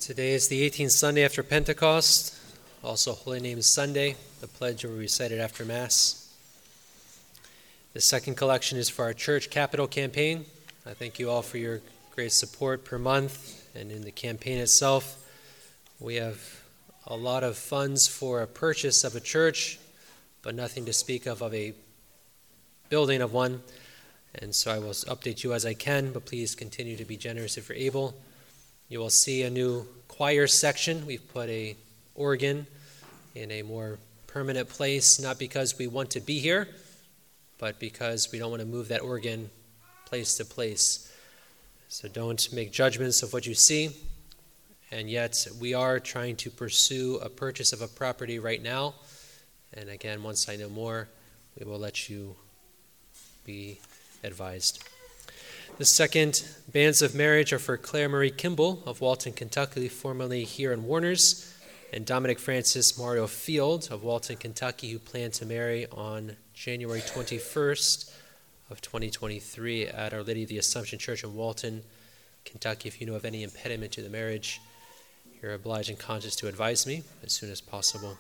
Today is the 18th Sunday after Pentecost, also Holy Names Sunday. The pledge will be recited after Mass. The second collection is for our church capital campaign. I thank you all for your great support per month and in the campaign itself. We have a lot of funds for a purchase of a church, but nothing to speak of a building of one. And so I will update you as I can, but please continue to be generous if you're able. You will see a new choir section. We've put an organ in a more permanent place, not because we want to be here, but because we don't want to move that organ place to place. So don't make judgments of what you see. And yet we are trying to pursue a purchase of a property right now. And again, once I know more, we will let you be advised. The second banns of marriage are for Claire Marie Kimball of Walton, Kentucky, formerly here in Warners, and Dominic Francis Mario Field of Walton, Kentucky, who plan to marry on January 21st of 2023 at Our Lady of the Assumption Church in Walton, Kentucky. If you know of any impediment to the marriage, you're obliged and conscious to advise me as soon as possible.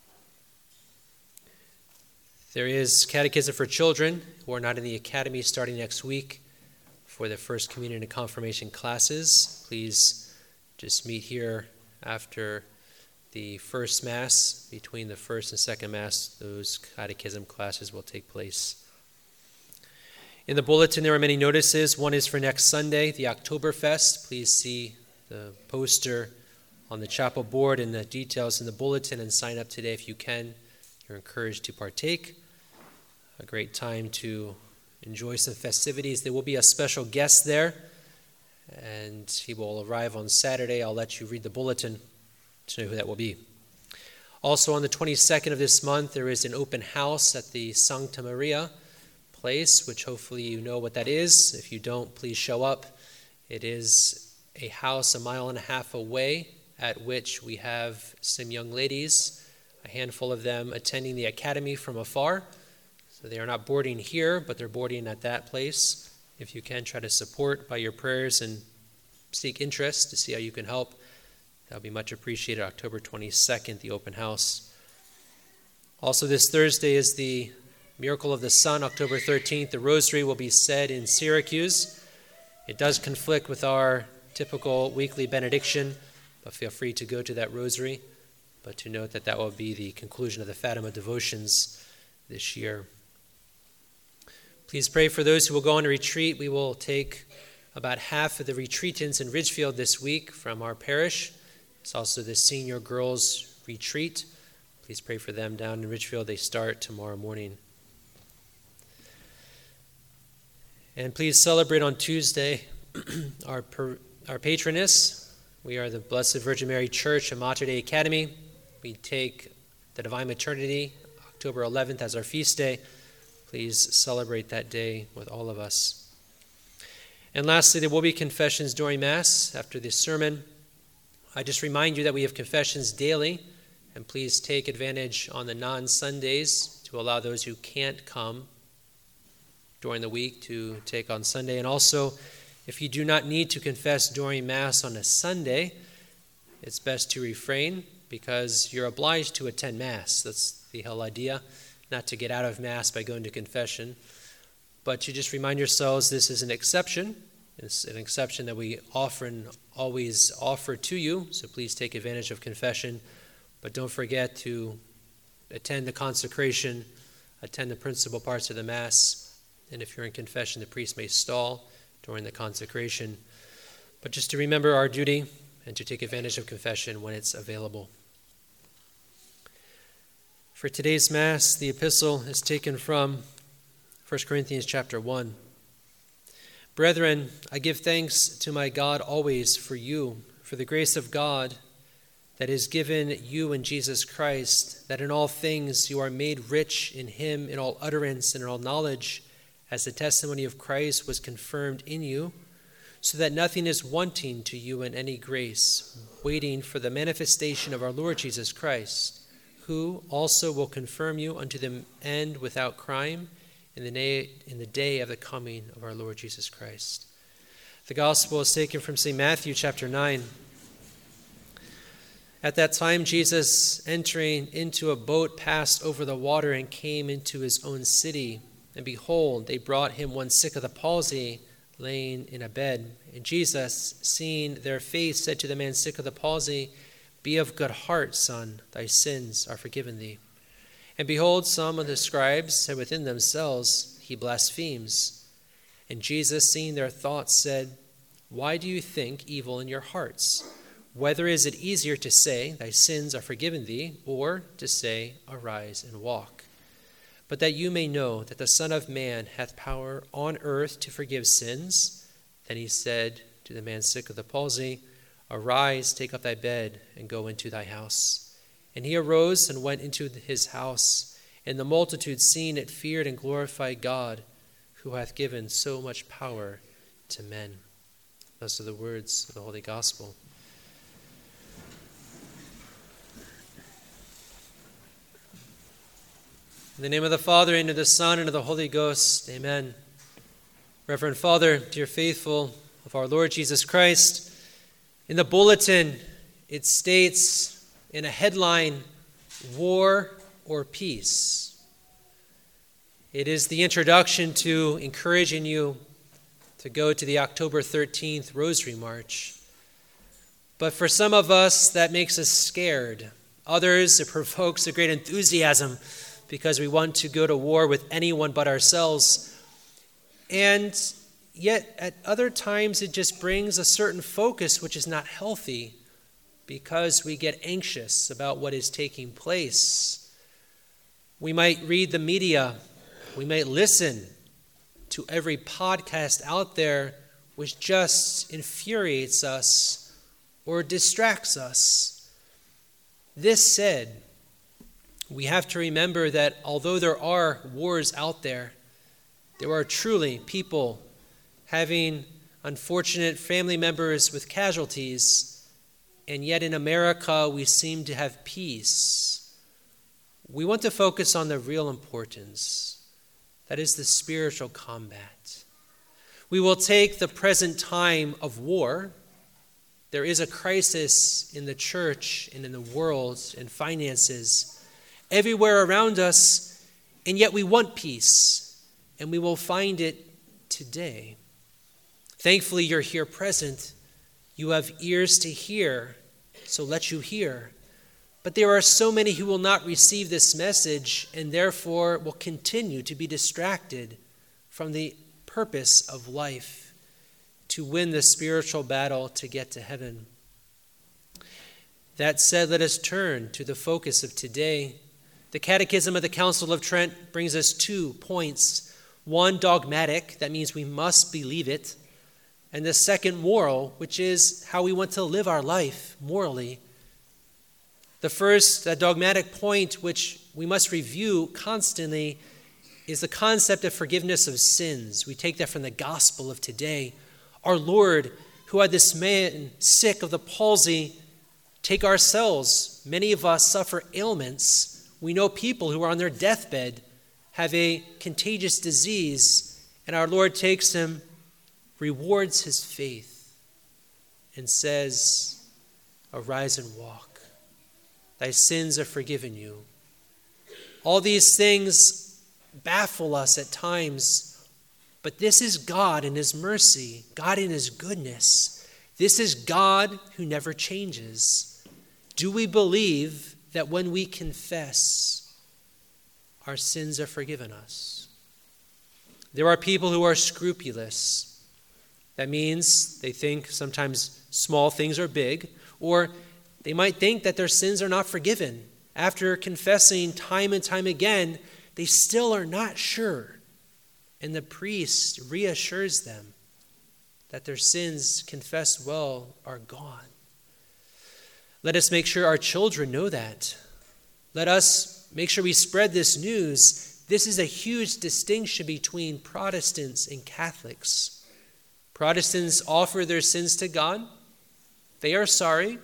There is catechism for children who are not in the academy starting next week for the First Communion and Confirmation classes. Please just meet here after the first Mass. Between the first and second Mass, those catechism classes will take place. In the bulletin, there are many notices. One is for next Sunday, the Oktoberfest. Please see the poster on the chapel board and the details in the bulletin and sign up today if you can. You're encouraged to partake. A great time to enjoy some festivities. There will be a special guest there, and he will arrive on Saturday. I'll let you read the bulletin to know who that will be. Also on the 22nd of this month, there is an open house at the Sancta Maria place, which hopefully you know what that is. If you don't, please show up. It is a house 1.5 miles away at which we have some young ladies, a handful of them attending the academy from afar. So they are not boarding here, but they're boarding at that place. If you can, try to support by your prayers and seek interest to see how you can help. That would be much appreciated. October 22nd, the open house. Also this Thursday is the Miracle of the Sun, October 13th. The Rosary will be said in Syracuse. It does conflict with our typical weekly benediction, but feel free to go to that Rosary. But to note that that will be the conclusion of the Fatima devotions this year. Please pray for those who will go on a retreat. We will take about half of the retreatants in Ridgefield this week from our parish. It's also the senior girls retreat. Please pray for them down in Ridgefield. They start tomorrow morning. And please celebrate on Tuesday our patroness. We are the Blessed Virgin Mary Church and Mater Dei Academy. We take the Divine Maternity, October 11th, as our feast day. Please celebrate that day with all of us. And lastly, there will be confessions during Mass after this sermon. I just remind you that we have confessions daily, and please take advantage on the non-Sundays to allow those who can't come during the week to take on Sunday. And also, if you do not need to confess during Mass on a Sunday, it's best to refrain because you're obliged to attend Mass. That's the whole idea. Not to get out of Mass by going to confession, but to just remind yourselves this is an exception. It's an exception that we often always offer to you, so please take advantage of confession. But don't forget to attend the consecration, attend the principal parts of the Mass, and if you're in confession, the priest may stall during the consecration. But just to remember our duty and to take advantage of confession when it's available. For today's Mass, the epistle is taken from 1 Corinthians chapter 1. Brethren, I give thanks to my God always for you, for the grace of God that is given you in Jesus Christ, that in all things you are made rich in him in all utterance and in all knowledge, as the testimony of Christ was confirmed in you, so that nothing is wanting to you in any grace, waiting for the manifestation of our Lord Jesus Christ, who also will confirm you unto the end without crime in the day of the coming of our Lord Jesus Christ. The Gospel is taken from St. Matthew chapter 9. At that time, Jesus, entering into a boat, passed over the water and came into his own city. And behold, they brought him one sick of the palsy, laying in a bed. And Jesus, seeing their faith, said to the man sick of the palsy, "Be of good heart, son, thy sins are forgiven thee." And behold, some of the scribes said within themselves, "He blasphemes." And Jesus, seeing their thoughts, said, "Why do you think evil in your hearts? Whether is it easier to say, 'Thy sins are forgiven thee,' or to say, 'Arise and walk'? But that you may know that the Son of Man hath power on earth to forgive sins." Then he said to the man sick of the palsy, "Arise, take up thy bed, and go into thy house." And he arose and went into his house. And the multitude, seeing it, feared and glorified God, who hath given so much power to men. Thus are the words of the Holy Gospel. In the name of the Father, and of the Son, and of the Holy Ghost, amen. Reverend Father, dear faithful of our Lord Jesus Christ, in the bulletin it states in a headline, "War or Peace." It is the introduction to encouraging you to go to the October 13th Rosary March. But for some of us, that makes us scared. Others, it provokes a great enthusiasm because we want to go to war with anyone but ourselves. And yet, at other times, it just brings a certain focus which is not healthy because we get anxious about what is taking place. We might read the media. We might listen to every podcast out there which just infuriates us or distracts us. This said, we have to remember that although there are wars out there, there are truly people having unfortunate family members with casualties, and yet in America we seem to have peace. We want to focus on the real importance, that is the spiritual combat. We will take the present time of war. There is a crisis in the church and in the world and finances everywhere around us, and yet we want peace, and we will find it today. Thankfully, you're here present. You have ears to hear, so let you hear. But there are so many who will not receive this message and therefore will continue to be distracted from the purpose of life, to win the spiritual battle to get to heaven. That said, let us turn to the focus of today. The Catechism of the Council of Trent brings us 2 points. One, dogmatic, that means we must believe it. And the second, moral, which is how we want to live our life morally. The first, that dogmatic point, which we must review constantly, is the concept of forgiveness of sins. We take that from the gospel of today. Our Lord, who had this man sick of the palsy, take ourselves. Many of us suffer ailments. We know people who are on their deathbed, have a contagious disease, and our Lord takes him, rewards his faith, and says, "Arise and walk. Thy sins are forgiven you." All these things baffle us at times, but this is God in his mercy, God in his goodness. This is God who never changes. Do we believe that when we confess, our sins are forgiven us? There are people who are scrupulous. That means they think sometimes small things are big, or they might think that their sins are not forgiven. After confessing time and time again, they still are not sure. And the priest reassures them that their sins, confessed well, are gone. Let us make sure our children know that. Let us make sure we spread this news. This is a huge distinction between Protestants and Catholics. Protestants offer their sins to God. They are sorry,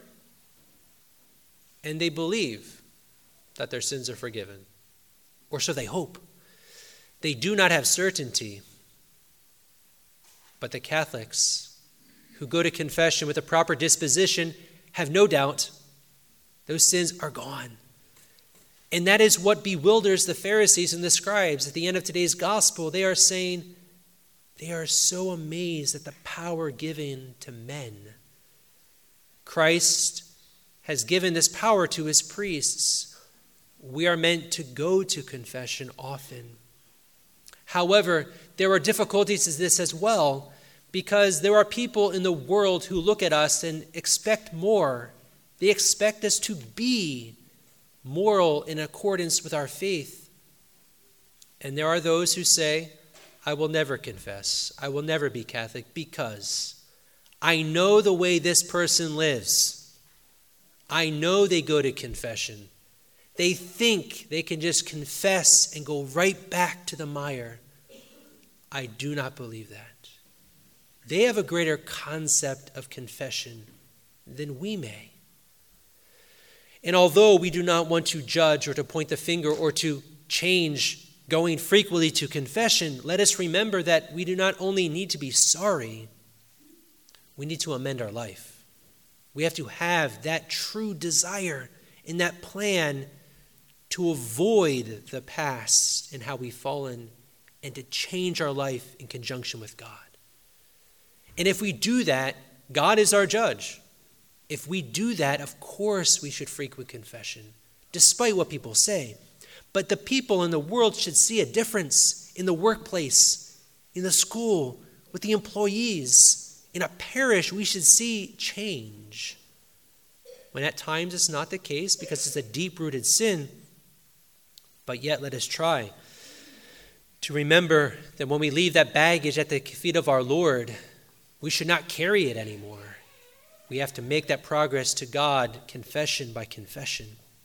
and they believe that their sins are forgiven, or so they hope. They do not have certainty. But the Catholics, who go to confession with a proper disposition, have no doubt. Those sins are gone. And that is what bewilders the Pharisees and the scribes. At the end of today's gospel, they are saying they are so amazed at the power given to men. Christ has given this power to his priests. We are meant to go to confession often. However, there are difficulties to this as well, because there are people in the world who look at us and expect more. They expect us to be moral in accordance with our faith. And there are those who say, I will never confess. I will never be Catholic because I know the way this person lives. I know they go to confession. They think they can just confess and go right back to the mire. I do not believe that. They have a greater concept of confession than we may. And although we do not want to judge or to point the finger or to change going frequently to confession, let us remember that we do not only need to be sorry, we need to amend our life. We have to have that true desire and that plan to avoid the past and how we've fallen and to change our life in conjunction with God. And if we do that, God is our judge. If we do that, of course we should frequent confession, despite what people say. But the people in the world should see a difference in the workplace, in the school, with the employees. In a parish, we should see change. When at times it's not the case because it's a deep-rooted sin, but yet let us try to remember that when we leave that baggage at the feet of our Lord, we should not carry it anymore. We have to make that progress to God, confession by confession.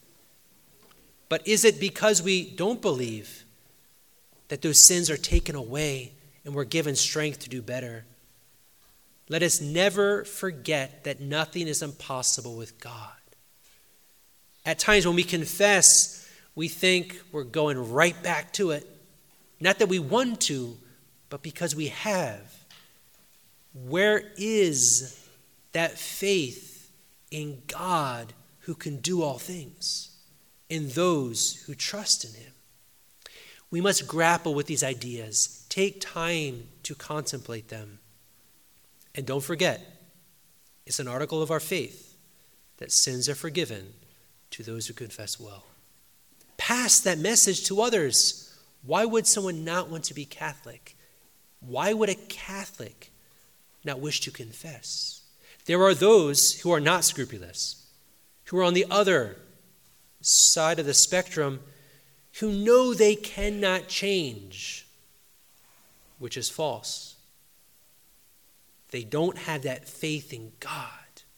But is it because we don't believe that those sins are taken away and we're given strength to do better? Let us never forget that nothing is impossible with God. At times when we confess, we think we're going right back to it. Not that we want to, but because we have. Where is that faith in God who can do all things, in those who trust in him? We must grapple with these ideas. Take time to contemplate them. And don't forget, it's an article of our faith that sins are forgiven to those who confess well. Pass that message to others. Why would someone not want to be Catholic? Why would a Catholic not wish to confess? There are those who are not scrupulous, who are on the other side of the spectrum, who know they cannot change, which is false. They don't have that faith in God,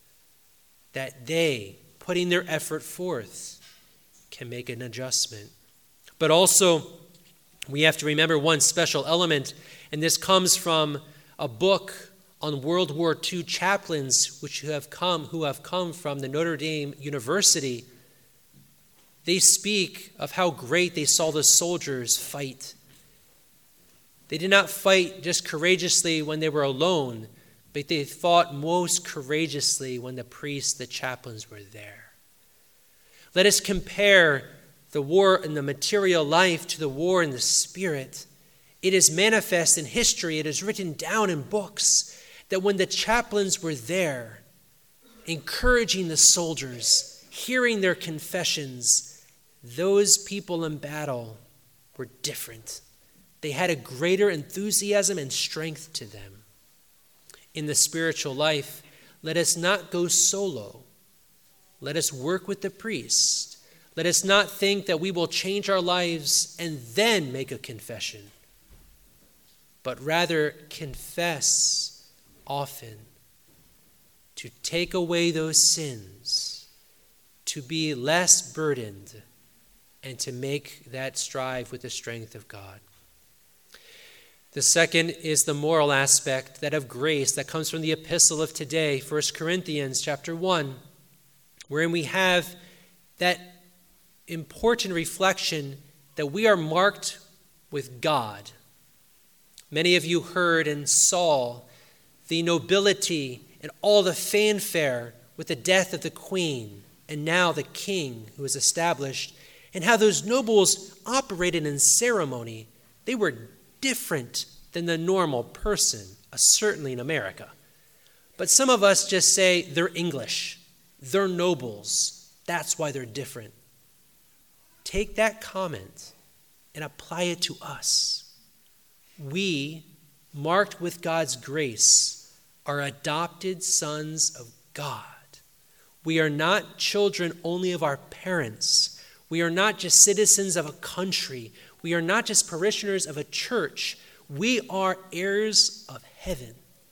that they, putting their effort forth, can make an adjustment. But also, we have to remember one special element, and this comes from a book on World War II chaplains who have come from the Notre Dame University. They speak of how great they saw the soldiers fight. They did not fight just courageously when they were alone, but they fought most courageously when the priests, the chaplains were there. Let us compare the war in the material life to the war in the spirit. It is manifest in history. It is written down in books that when the chaplains were there, encouraging the soldiers, hearing their confessions, those people in battle were different. They had a greater enthusiasm and strength to them. In the spiritual life, let us not go solo. Let us work with the priest. Let us not think that we will change our lives and then make a confession, but rather confess often, to take away those sins, to be less burdened, and to make that strive with the strength of God. The second is the moral aspect, that of grace, that comes from the epistle of today, 1 Corinthians chapter 1, wherein we have that important reflection that we are marked with God. Many of you heard and saw the nobility and all the fanfare with the death of the Queen. and now the king who is established, and how those nobles operated in ceremony. They were different than the normal person, certainly in America. But some of us just say they're English, they're nobles, that's why they're different. Take that comment and apply it to us. We, marked with God's grace, are adopted sons of God. We are not children only of our parents. We are not just citizens of a country. We are not just parishioners of a church. We are heirs of heaven.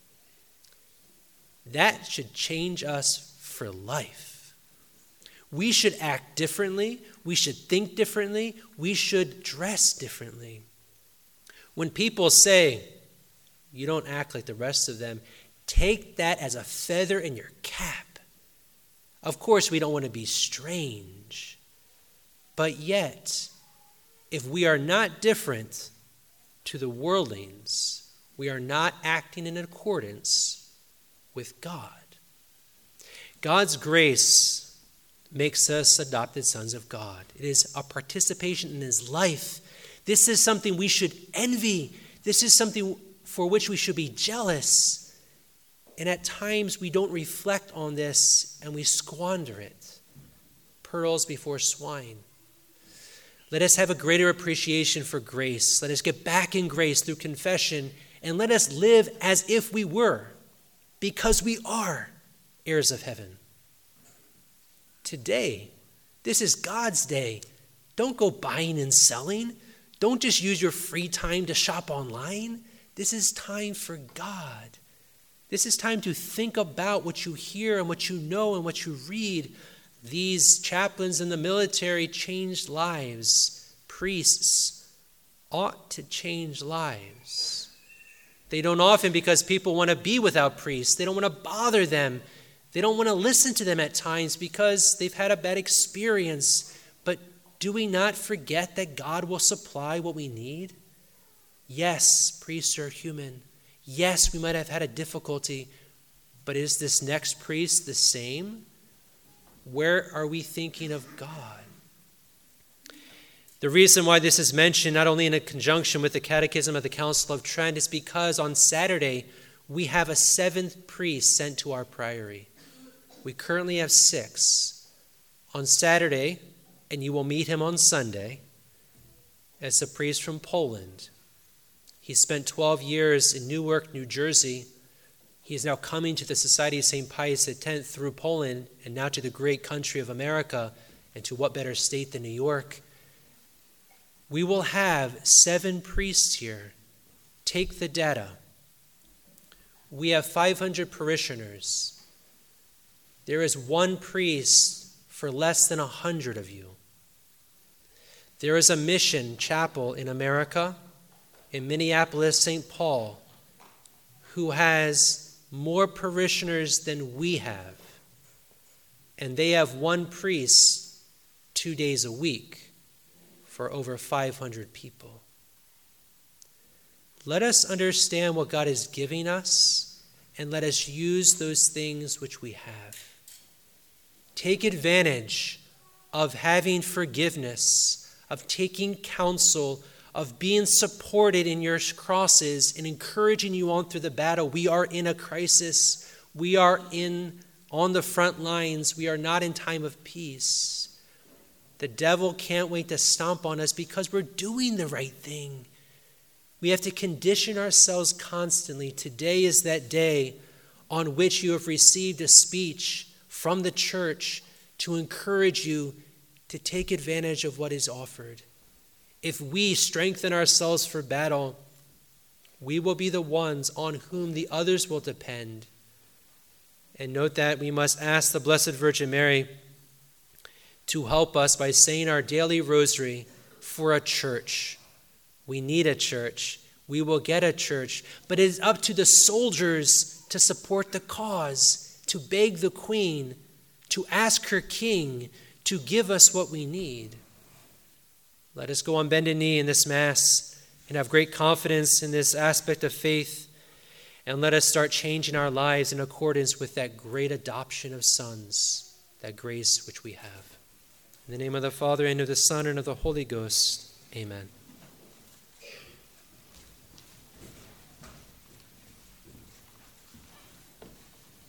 That should change us for life. We should act differently. We should think differently. We should dress differently. When people say, you don't act like the rest of them, take that as a feather in your cap. Of course, we don't want to be strange. But yet, if we are not different to the worldlings, we are not acting in accordance with God. God's grace makes us adopted sons of God. It is a participation in his life. This is something we should envy. This is something for which we should be jealous. And at times we don't reflect on this and we squander it. Pearls before swine. Let us have a greater appreciation for grace. Let us get back in grace through confession, and let us live as if we were, because we are heirs of heaven. Today, this is God's day. Don't go buying and selling. Don't just use your free time to shop online. This is time for God. This is time to think about what you hear and what you know and what you read. These chaplains in the military changed lives. Priests ought to change lives. They don't often, because people want to be without priests. They don't want to bother them. They don't want to listen to them at times because they've had a bad experience. But do we not forget that God will supply what we need? Yes, priests are human. Yes, we might have had a difficulty, but is this next priest the same? Where are we thinking of God? The reason why this is mentioned, not only in a conjunction with the Catechism of the Council of Trent, is because on Saturday we have a seventh priest sent to our priory. We currently have 6. On Saturday, and you will meet him on Sunday, as a priest from Poland. He spent 12 years in Newark, New Jersey. He is now coming to the Society of St. Pius X through Poland and now to the great country of America, and to what better state than New York. We will have 7 priests here. Take the data. We have 500 parishioners. There is 1 priest for less than 100 of you. There is a mission chapel in America, in Minneapolis, St. Paul, who has more parishioners than we have. And they have 1 priest 2 days a week for over 500 people. Let us understand what God is giving us, and let us use those things which we have. Take advantage of having forgiveness, of taking counsel, of being supported in your crosses and encouraging you on through the battle. We are in a crisis. We are on the front lines. We are not in time of peace. The devil can't wait to stomp on us because we're doing the right thing. We have to condition ourselves constantly. Today is that day on which you have received a speech from the church to encourage you to take advantage of what is offered. If we strengthen ourselves for battle, we will be the ones on whom the others will depend. And note that we must ask the Blessed Virgin Mary to help us by saying our daily rosary for a church. We need a church. We will get a church. But it is up to the soldiers to support the cause, to beg the Queen, to ask her King to give us what we need. Let us go on bended knee in this Mass and have great confidence in this aspect of faith. And let us start changing our lives in accordance with that great adoption of sons. that grace which we have. In the name of the Father, and of the Son, and of the Holy Ghost, amen.